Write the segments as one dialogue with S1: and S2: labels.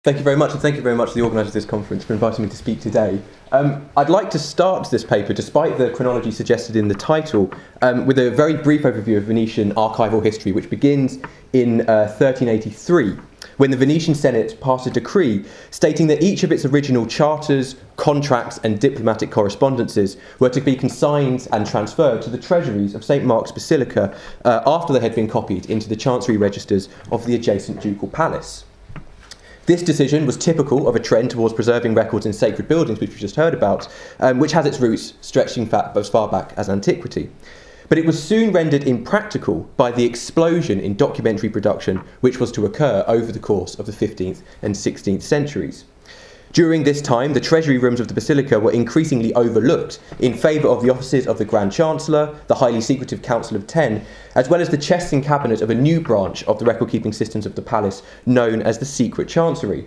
S1: Thank you very much, and thank you very much to the organisers of this conference for inviting me to speak today. I'd like to start this paper, despite the chronology suggested in the title, with a very brief overview of Venetian archival history, which begins in 1383, when the Venetian Senate passed a decree stating that each of its original charters, contracts and diplomatic correspondences were to be consigned and transferred to the treasuries of St Mark's Basilica after they had been copied into the chancery registers of the adjacent ducal palace. This decision was typical of a trend towards preserving records in sacred buildings, which we just heard about, which has its roots stretching as far back as antiquity. But it was soon rendered impractical by the explosion in documentary production which was to occur over the course of the 15th and 16th centuries. During this time, the treasury rooms of the Basilica were increasingly overlooked in favour of the offices of the Grand Chancellor, the highly secretive Council of Ten, as well as the chests and cabinet of a new branch of the record-keeping systems of the palace known as the Secret Chancery.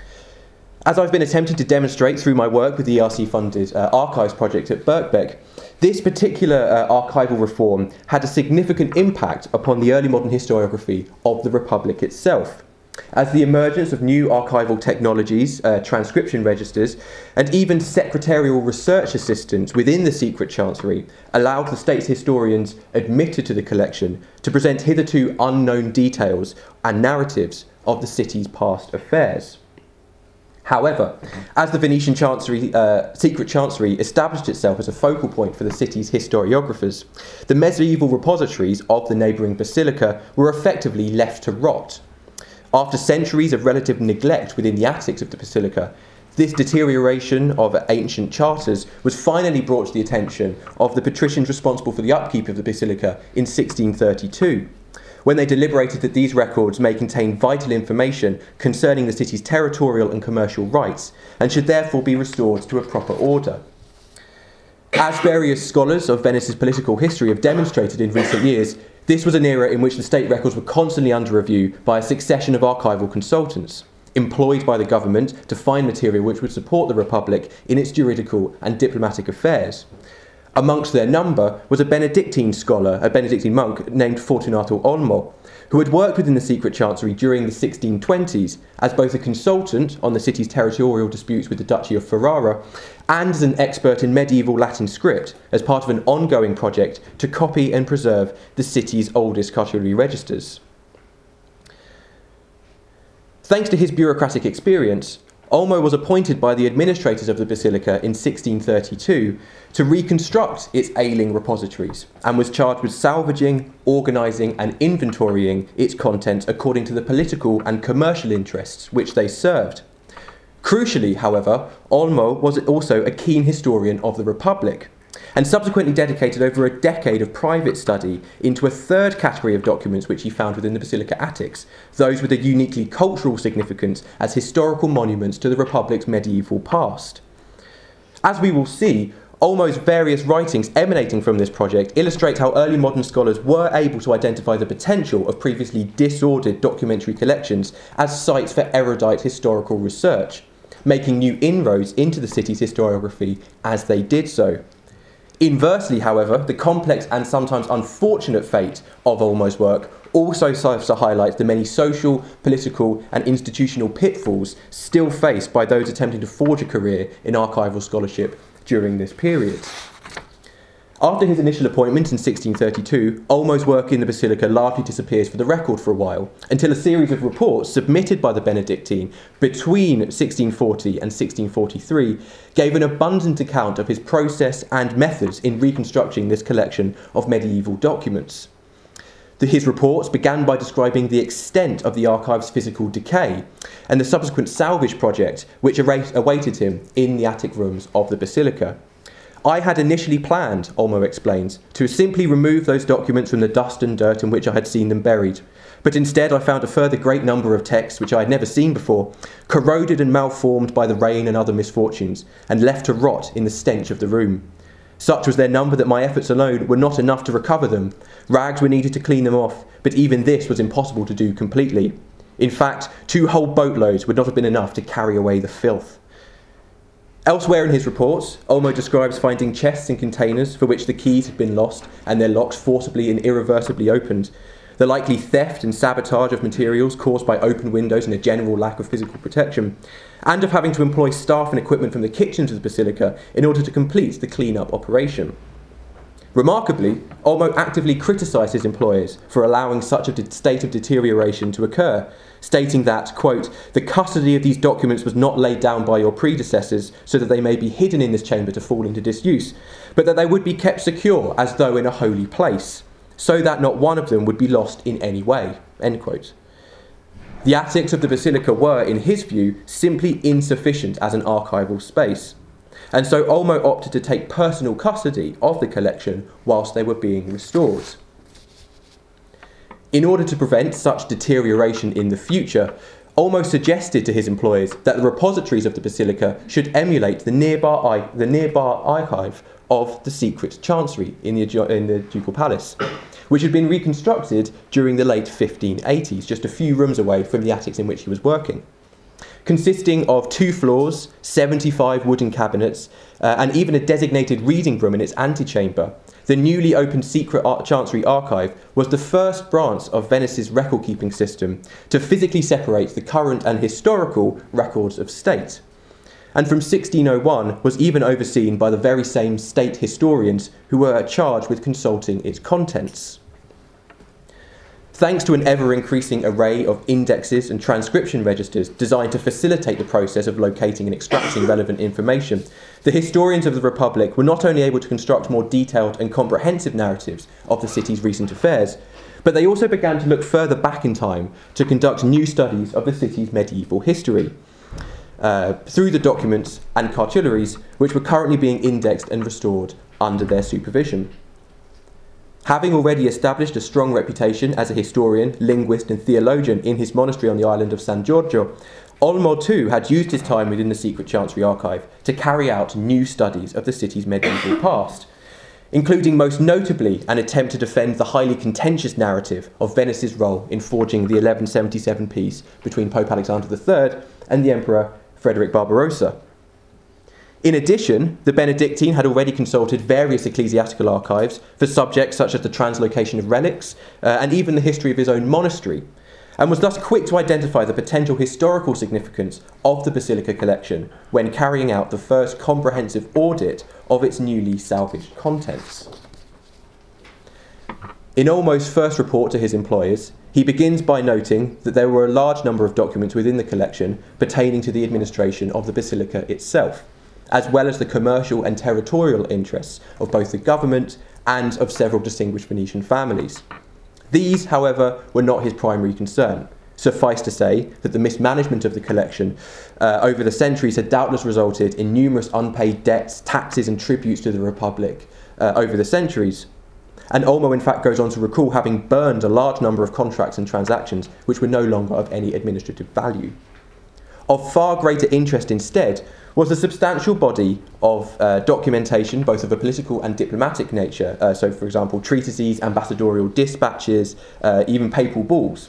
S1: As I've been attempting to demonstrate through my work with the ERC-funded archives project at Birkbeck, this particular archival reform had a significant impact upon the early modern historiography of the Republic itself, as the emergence of new archival technologies, transcription registers, and even secretarial research assistants within the Secret Chancery allowed the state's historians admitted to the collection to present hitherto unknown details and narratives of the city's past affairs. However, as the Venetian Secret Chancery established itself as a focal point for the city's historiographers, the medieval repositories of the neighbouring basilica were effectively left to rot. After centuries of relative neglect within the attics of the basilica, this deterioration of ancient charters was finally brought to the attention of the patricians responsible for the upkeep of the basilica in 1632, when they deliberated that these records may contain vital information concerning the city's territorial and commercial rights, and should therefore be restored to a proper order. As various scholars of Venice's political history have demonstrated in recent years, this was an era in which the state records were constantly under review by a succession of archival consultants, employed by the government to find material which would support the Republic in its juridical and diplomatic affairs. Amongst their number was a Benedictine scholar, a Benedictine monk named Fortunato Olmo, who had worked within the Secret Chancery during the 1620s as both a consultant on the city's territorial disputes with the Duchy of Ferrara and as an expert in medieval Latin script as part of an ongoing project to copy and preserve the city's oldest cartulary registers. Thanks to his bureaucratic experience, Olmo was appointed by the administrators of the Basilica in 1632 to reconstruct its ailing repositories and was charged with salvaging, organising and inventorying its contents according to the political and commercial interests which they served. Crucially, however, Olmo was also a keen historian of the Republic, and subsequently dedicated over a decade of private study into a third category of documents which he found within the Basilica attics, those with a uniquely cultural significance as historical monuments to the Republic's medieval past. As we will see, Olmo's various writings emanating from this project illustrate how early modern scholars were able to identify the potential of previously disordered documentary collections as sites for erudite historical research, making new inroads into the city's historiography as they did so. Inversely, however, the complex and sometimes unfortunate fate of Olmo's work also serves to highlight the many social, political and institutional pitfalls still faced by those attempting to forge a career in archival scholarship during this period. After his initial appointment in 1632, Olmo's work in the Basilica largely disappears for the record for a while, until a series of reports submitted by the Benedictine between 1640 and 1643 gave an abundant account of his process and methods in reconstructing this collection of medieval documents. His reports began by describing the extent of the archive's physical decay and the subsequent salvage project which awaited him in the attic rooms of the Basilica. I had initially planned, Olmo explains, to simply remove those documents from the dust and dirt in which I had seen them buried, but instead I found a further great number of texts which I had never seen before, corroded and malformed by the rain and other misfortunes, and left to rot in the stench of the room. Such was their number that my efforts alone were not enough to recover them. Rags were needed to clean them off, but even this was impossible to do completely. In fact, 2 whole boatloads would not have been enough to carry away the filth. Elsewhere in his reports, Olmo describes finding chests and containers for which the keys had been lost and their locks forcibly and irreversibly opened, the likely theft and sabotage of materials caused by open windows and a general lack of physical protection, and of having to employ staff and equipment from the kitchens of the basilica in order to complete the clean-up operation. Remarkably, Olmo actively criticised his employers for allowing such a state of deterioration to occur, stating that, quote, "The custody of these documents was not laid down by your predecessors so that they may be hidden in this chamber to fall into disuse, but that they would be kept secure as though in a holy place, so that not one of them would be lost in any way," end quote. The attics of the basilica were, in his view, simply insufficient as an archival space, and so Olmo opted to take personal custody of the collection whilst they were being restored. In order to prevent such deterioration in the future, Olmo suggested to his employers that the repositories of the basilica should emulate the nearby archive of the secret chancery in the ducal palace, which had been reconstructed during the late 1580s, just a few rooms away from the attics in which he was working. Consisting of 2 floors, 75 wooden cabinets, and even a designated reading room in its antechamber, the newly opened secret Chancery Archive was the first branch of Venice's record-keeping system to physically separate the current and historical records of state, and from 1601 was even overseen by the very same state historians who were charged with consulting its contents. Thanks to an ever-increasing array of indexes and transcription registers designed to facilitate the process of locating and extracting relevant information, the historians of the Republic were not only able to construct more detailed and comprehensive narratives of the city's recent affairs, but they also began to look further back in time to conduct new studies of the city's medieval history, through the documents and cartularies which were currently being indexed and restored under their supervision. Having already established a strong reputation as a historian, linguist and theologian in his monastery on the island of San Giorgio, Olmo too had used his time within the secret Chancery Archive to carry out new studies of the city's medieval past, including most notably an attempt to defend the highly contentious narrative of Venice's role in forging the 1177 peace between Pope Alexander III and the Emperor Frederick Barbarossa. In addition, the Benedictine had already consulted various ecclesiastical archives for subjects such as the translocation of relics and even the history of his own monastery, and was thus quick to identify the potential historical significance of the Basilica collection when carrying out the first comprehensive audit of its newly salvaged contents. In Olmo's first report to his employers, he begins by noting that there were a large number of documents within the collection pertaining to the administration of the Basilica itself, as well as the commercial and territorial interests of both the government and of several distinguished Venetian families. These, however, were not his primary concern. Suffice to say that the mismanagement of the collection over the centuries had doubtless resulted in numerous unpaid debts, taxes and tributes to the Republic over the centuries. And Olmo in fact goes on to recall having burned a large number of contracts and transactions which were no longer of any administrative value. Of far greater interest instead was the substantial body of documentation, both of a political and diplomatic nature, so for example treatises, ambassadorial dispatches, even papal bulls,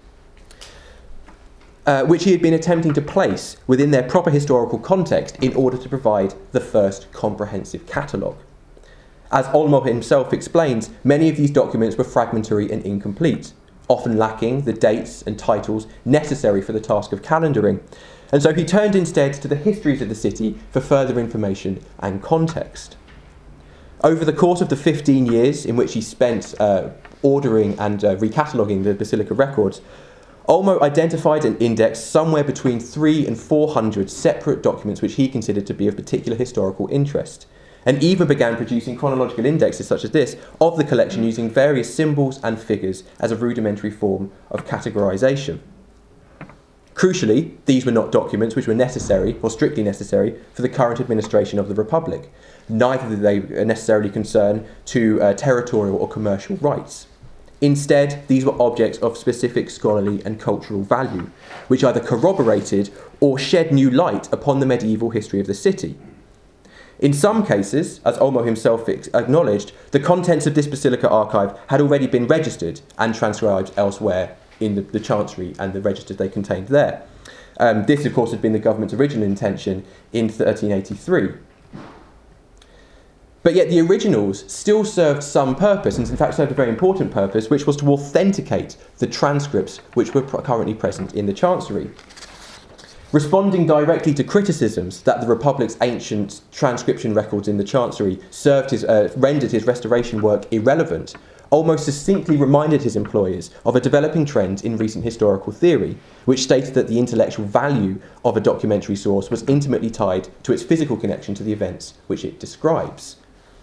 S1: which he had been attempting to place within their proper historical context in order to provide the first comprehensive catalogue. As Olmo himself explains, many of these documents were fragmentary and incomplete, often lacking the dates and titles necessary for the task of calendaring, and so he turned instead to the histories of the city for further information and context. Over the course of the 15 years in which he spent ordering and recataloguing the Basilica records, Olmo identified and indexed somewhere between 300 and 400 separate documents which he considered to be of particular historical interest, and even began producing chronological indexes such as this of the collection using various symbols and figures as a rudimentary form of categorization. Crucially, these were not documents which were necessary, or strictly necessary, for the current administration of the Republic. Neither did they necessarily concern to territorial or commercial rights. Instead, these were objects of specific scholarly and cultural value, which either corroborated or shed new light upon the medieval history of the city. In some cases, as Olmo himself acknowledged, the contents of this Basilica archive had already been registered and transcribed elsewhere in the Chancery and the registers they contained there. This, of course, had been the government's original intention in 1383. But yet the originals still served some purpose, and in fact served a very important purpose, which was to authenticate the transcripts which were currently present in the Chancery. Responding directly to criticisms that the Republic's ancient transcription records in the Chancery rendered his restoration work irrelevant, Olmo succinctly reminded his employers of a developing trend in recent historical theory, which stated that the intellectual value of a documentary source was intimately tied to its physical connection to the events which it describes.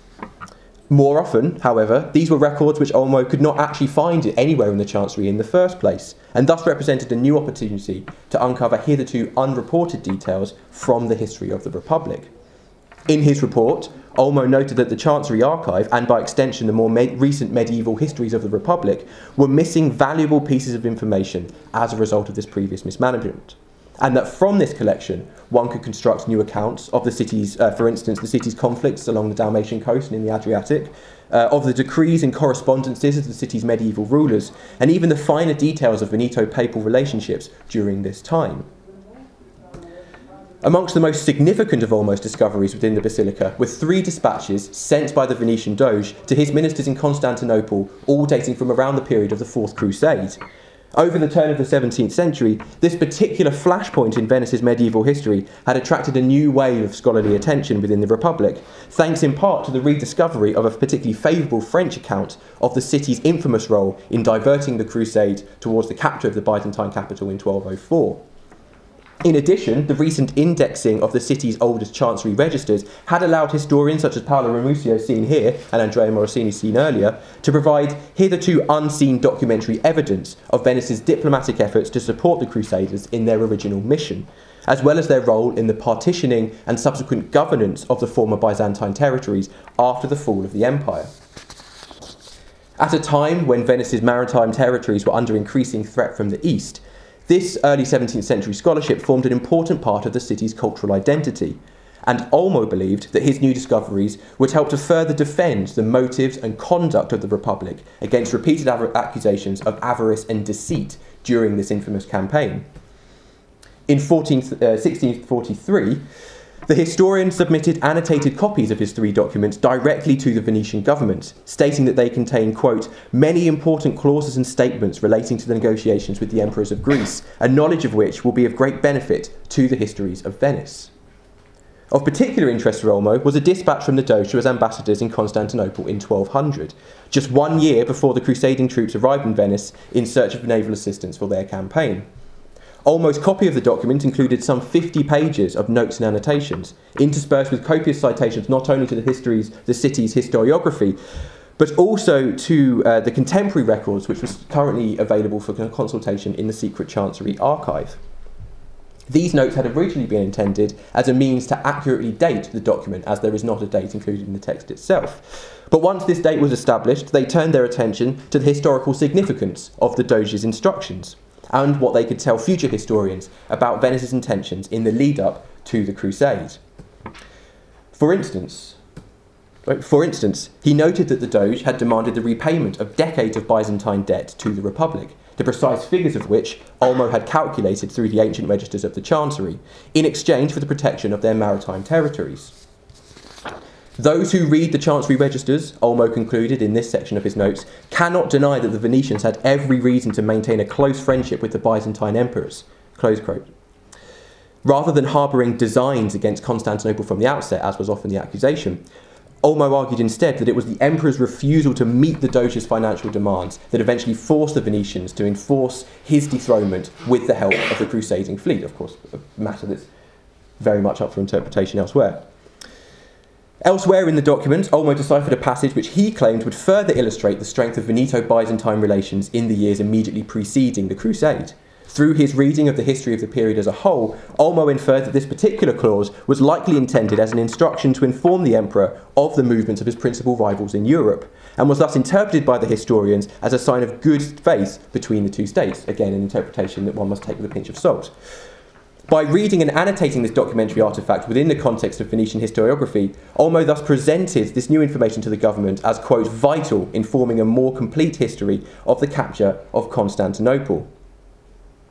S1: More often, however, these were records which Olmo could not actually find anywhere in the Chancery in the first place, and thus represented a new opportunity to uncover hitherto unreported details from the history of the Republic. In his report, Olmo noted that the Chancery Archive, and by extension the more recent medieval histories of the Republic, were missing valuable pieces of information as a result of this previous mismanagement, and that from this collection one could construct new accounts of the city's, for instance, the city's conflicts along the Dalmatian coast and in the Adriatic, of the decrees and correspondences of the city's medieval rulers, and even the finer details of Veneto-papal relationships during this time. Amongst the most significant of Olmo's discoveries within the Basilica were 3 dispatches sent by the Venetian Doge to his ministers in Constantinople, all dating from around the period of the Fourth Crusade. Over the turn of the 17th century, this particular flashpoint in Venice's medieval history had attracted a new wave of scholarly attention within the Republic, thanks in part to the rediscovery of a particularly favourable French account of the city's infamous role in diverting the crusade towards the capture of the Byzantine capital in 1204. In addition, the recent indexing of the city's oldest chancery registers had allowed historians such as Paolo Ramusio, seen here, and Andrea Morosini, seen earlier, to provide hitherto unseen documentary evidence of Venice's diplomatic efforts to support the Crusaders in their original mission, as well as their role in the partitioning and subsequent governance of the former Byzantine territories after the fall of the empire. At a time when Venice's maritime territories were under increasing threat from the east, this early 17th century scholarship formed an important part of the city's cultural identity, and Olmo believed that his new discoveries would help to further defend the motives and conduct of the Republic against repeated accusations of avarice and deceit during this infamous campaign. In 1643, the historian submitted annotated copies of his 3 documents directly to the Venetian government, stating that they contain, quote, many important clauses and statements relating to the negotiations with the emperors of Greece, a knowledge of which will be of great benefit to the histories of Venice. Of particular interest for Olmo was a dispatch from the Doge to his ambassadors in Constantinople in 1200, just 1 year before the crusading troops arrived in Venice in search of naval assistance for their campaign. Olmo's copy of the document included some 50 pages of notes and annotations, interspersed with copious citations not only to the city's historiography, but also to the contemporary records which was currently available for consultation in the secret Chancery Archive. These notes had originally been intended as a means to accurately date the document, as there is not a date included in the text itself. But once this date was established, they turned their attention to the historical significance of the Doge's instructions, and what they could tell future historians about Venice's intentions in the lead-up to the Crusade. For instance, he noted that the Doge had demanded the repayment of decades of Byzantine debt to the Republic, the precise figures of which Olmo had calculated through the ancient registers of the Chancery, in exchange for the protection of their maritime territories. Those who read the Chancery registers, Olmo concluded in this section of his notes, cannot deny that the Venetians had every reason to maintain a close friendship with the Byzantine emperors, close quote. Rather than harbouring designs against Constantinople from the outset, as was often the accusation, Olmo argued instead that it was the emperor's refusal to meet the Doge's financial demands that eventually forced the Venetians to enforce his dethronement with the help of the crusading fleet, of course, a matter that's very much up for interpretation elsewhere. Elsewhere in the document, Olmo deciphered a passage which he claimed would further illustrate the strength of Veneto-Byzantine relations in the years immediately preceding the Crusade. Through his reading of the history of the period as a whole, Olmo inferred that this particular clause was likely intended as an instruction to inform the emperor of the movements of his principal rivals in Europe, and was thus interpreted by the historians as a sign of good faith between the two states, again an interpretation that one must take with a pinch of salt. By reading and annotating this documentary artefact within the context of Venetian historiography, Olmo thus presented this new information to the government as, quote, vital in forming a more complete history of the capture of Constantinople.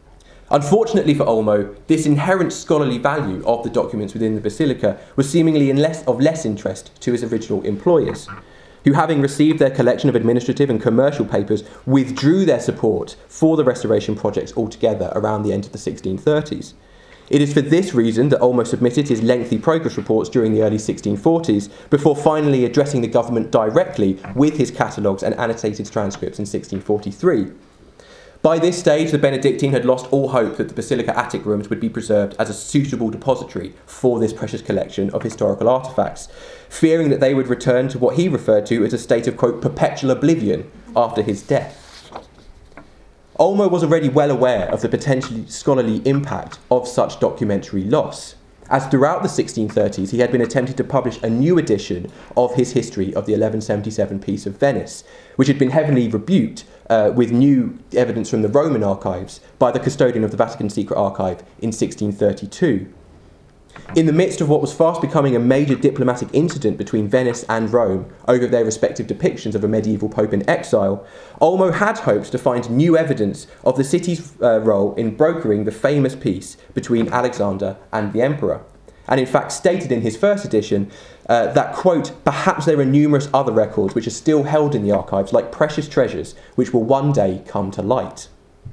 S1: Unfortunately for Olmo, this inherent scholarly value of the documents within the Basilica was seemingly of less interest to his original employers, who, having received their collection of administrative and commercial papers, withdrew their support for the restoration projects altogether around the end of the 1630s. It is for this reason that Olmo submitted his lengthy progress reports during the early 1640s, before finally addressing the government directly with his catalogues and annotated transcripts in 1643. By this stage, the Benedictine had lost all hope that the Basilica attic rooms would be preserved as a suitable depository for this precious collection of historical artefacts, fearing that they would return to what he referred to as a state of, quote, perpetual oblivion after his death. Olmo was already well aware of the potentially scholarly impact of such documentary loss, as throughout the 1630s he had been attempting to publish a new edition of his history of the 1177 Peace of Venice, which had been heavily rebuked with new evidence from the Roman archives by the custodian of the Vatican Secret Archive in 1632. In the midst of what was fast becoming a major diplomatic incident between Venice and Rome over their respective depictions of a medieval pope in exile, Olmo had hoped to find new evidence of the city's role in brokering the famous peace between Alexander and the emperor, and in fact stated in his first edition that, quote, perhaps there are numerous other records which are still held in the archives like precious treasures which will one day come to light.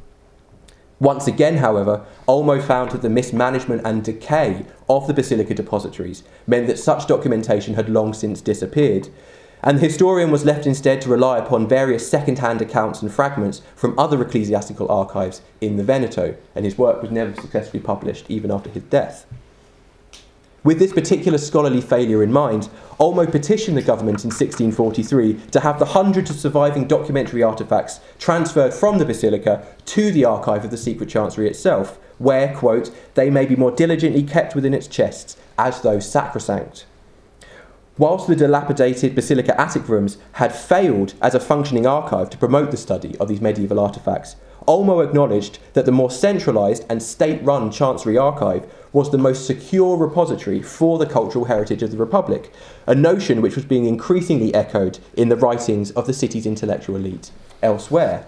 S1: Once again, however, Olmo found that the mismanagement and decay of the Basilica depositories meant that such documentation had long since disappeared, and the historian was left instead to rely upon various second-hand accounts and fragments from other ecclesiastical archives in the Veneto, and his work was never successfully published even after his death. With this particular scholarly failure in mind, Olmo petitioned the government in 1643 to have the hundreds of surviving documentary artefacts transferred from the Basilica to the archive of the Secret Chancery itself, where, quote, they may be more diligently kept within its chests as though sacrosanct. Whilst the dilapidated Basilica attic rooms had failed as a functioning archive to promote the study of these medieval artefacts, Olmo acknowledged that the more centralised and state-run Chancery Archive was the most secure repository for the cultural heritage of the Republic, a notion which was being increasingly echoed in the writings of the city's intellectual elite elsewhere.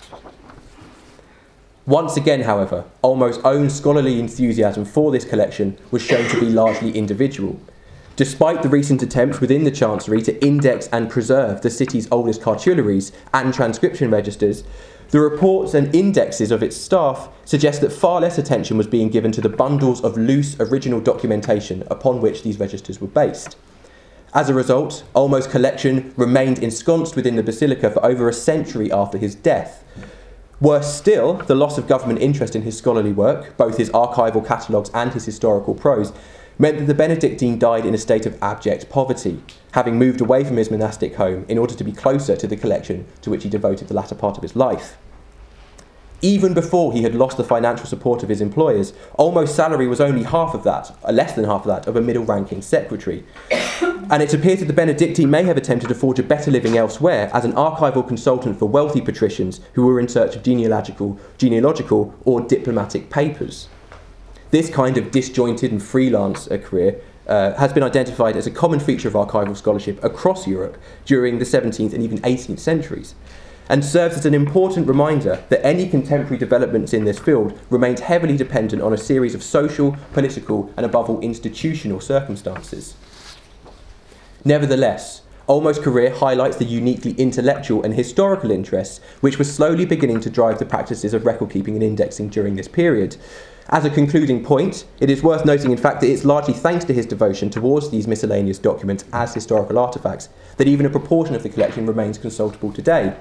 S1: Once again, however, Olmo's own scholarly enthusiasm for this collection was shown to be largely individual. Despite the recent attempts within the Chancery to index and preserve the city's oldest cartularies and transcription registers, the reports and indexes of its staff suggest that far less attention was being given to the bundles of loose original documentation upon which these registers were based. As a result, Olmo's collection remained ensconced within the Basilica for over a century after his death. Worse still, the loss of government interest in his scholarly work, both his archival catalogues and his historical prose, meant that the Benedictine died in a state of abject poverty, having moved away from his monastic home in order to be closer to the collection to which he devoted the latter part of his life. Even before he had lost the financial support of his employers, Olmo's salary was only less than half of that of a middle-ranking secretary. And it appears that the Benedictine may have attempted to forge a better living elsewhere as an archival consultant for wealthy patricians who were in search of genealogical or diplomatic papers. This kind of disjointed and freelance career has been identified as a common feature of archival scholarship across Europe during the 17th and even 18th centuries, and serves as an important reminder that any contemporary developments in this field remained heavily dependent on a series of social, political, and above all institutional circumstances. Nevertheless, Olmo's career highlights the uniquely intellectual and historical interests which were slowly beginning to drive the practices of record keeping and indexing during this period. As a concluding point, it is worth noting, in fact, that it's largely thanks to his devotion towards these miscellaneous documents as historical artefacts that even a proportion of the collection remains consultable today.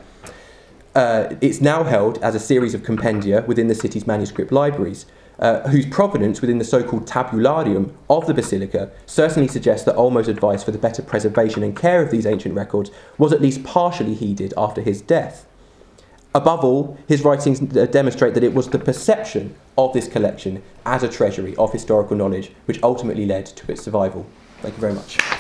S1: It's now held as a series of compendia within the city's manuscript libraries, whose provenance within the so-called tabularium of the Basilica certainly suggests that Olmo's advice for the better preservation and care of these ancient records was at least partially heeded after his death. Above all, his writings demonstrate that it was the perception of this collection as a treasury of historical knowledge which ultimately led to its survival. Thank you very much.